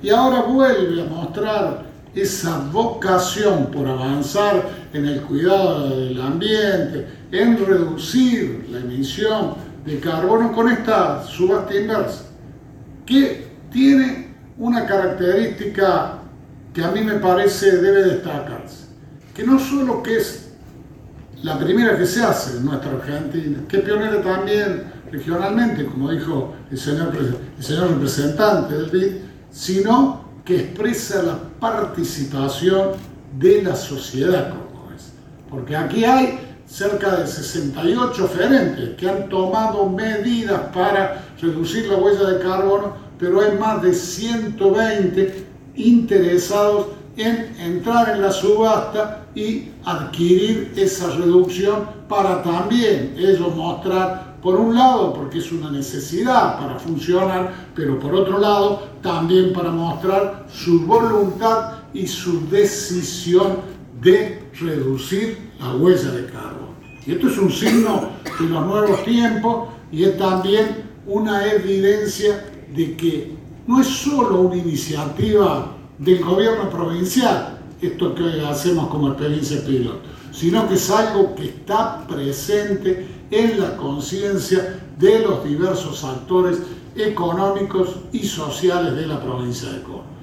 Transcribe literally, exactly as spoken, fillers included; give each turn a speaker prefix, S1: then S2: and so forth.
S1: y ahora vuelve a mostrar esa vocación por avanzar en el cuidado del ambiente, en reducir la emisión de carbono con esta subasta inversa, que tiene una característica que a mí me parece debe destacarse, que no solo que es la primera que se hace en nuestra Argentina, que es pionera también regionalmente, como dijo el señor, el señor representante del B I D, sino que expresa la participación de la sociedad cordobesa. Porque aquí hay cerca de sesenta y ocho oferentes que han tomado medidas para reducir la huella de carbono, pero hay más de ciento veinte interesados en entrar en la subasta y adquirir esa reducción para también ellos mostrar, por un lado, porque es una necesidad para funcionar, pero por otro lado, también para mostrar su voluntad y su decisión de reducir la huella de carbono. Y esto es un signo de los nuevos tiempos y es también una evidencia de que no es solo una iniciativa del gobierno provincial, esto que hacemos como experiencia piloto, sino que es algo que está presente en la conciencia de los diversos actores económicos y sociales de la provincia de Córdoba.